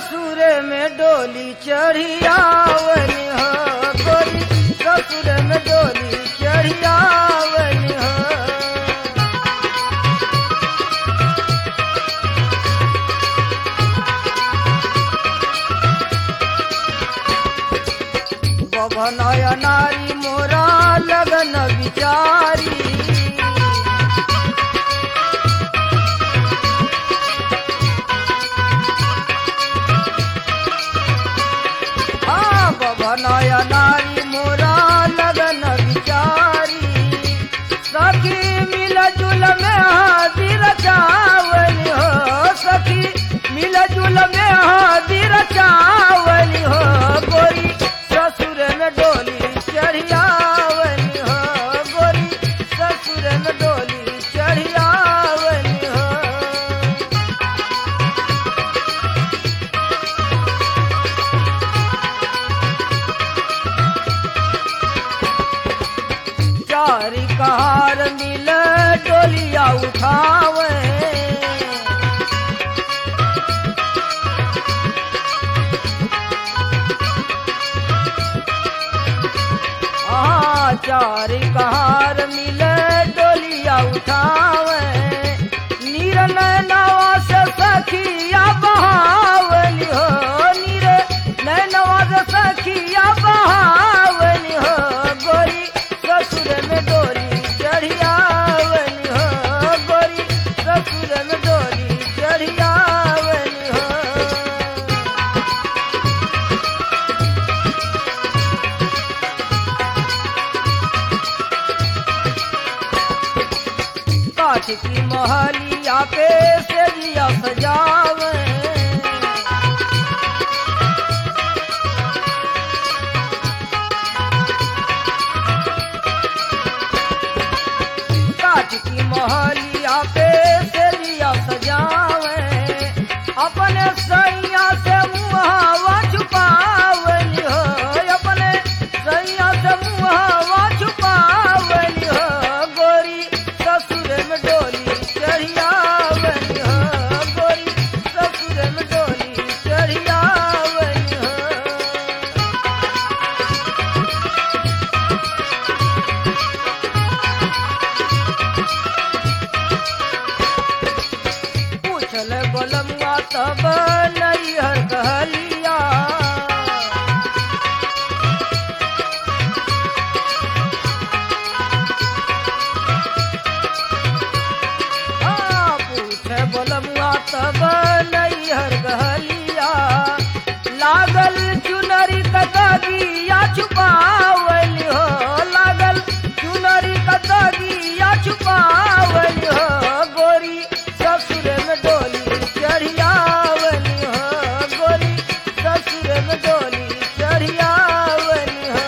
ससुर में डोली चढ़ियावनी हो गोरी ससुर में डोली चढ़ियावनी हो। बभनय नारी मोरा लगन बिचारी बभनय नारी मोरा लगन बिचारी सखी मिल जुल में हाजिर चावली हो सखी मिल जुल में हाजिर चावली हो गोरी ससुर में डोली चढ़ियावनी हो गोरी ससुर में डोली चढ़ियावनी हो। चारी कहार मिल डोलिया उठावे चारी कहार मिल डोलिया उठावे नीर नैनवा से सखिया बहावली हो नीर नैनवा से सखिया बहावली हो गोरी ससुर में डोली चढ़ियावनी हो गोरी ससुर में डोली चढ़ियावनी हो। काठ की महलिया पे सेजिया सजावे काठ की महलिया पे सेजिया सजावे अपने सैया से मुहावा छुपावली हो अपने सैया से मुहावा छुपावली हो गोरी ससुर में डोली चढ़ियावनी हो गोरी ससुर में डोली चढ़ियावनी हो। पूछल गोलमुआ तब नैहर कहलिया बोलमुआ तब नैहर गहलिया लागल चुनरी कतगिया छुपावली हो लागल चुनरी कतगिया छुपावली हो गोरी ससुर में डोली चढ़ियावनी हो गोरी ससुर में डोली चढ़ियावनी हो।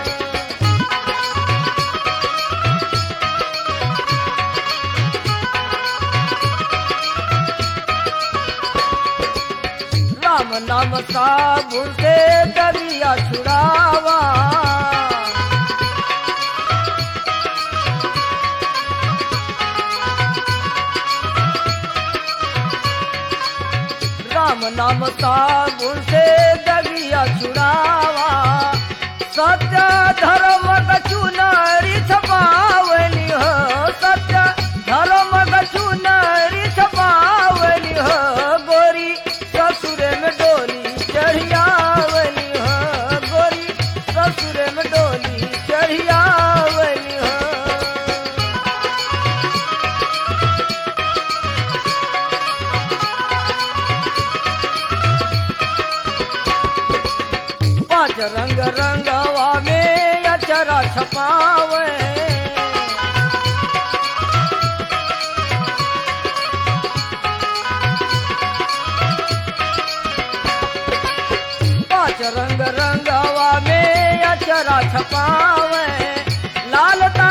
राम नाम साबुन से दरिया छुड़ावा राम नाम साबुन से दरिया छुड़ावा सत्य धर्म का चुनरी छपावली हो सत्य धर्म का चुनरी छपावली हो गोरी ससुर में डोली चढ़ियावनी हो गोरी ससुर में डोली चढ़ियावनी हो। पांच रंग रंगवा में अचरा छपावे रंग रंगवा में अचरा छपावे लाल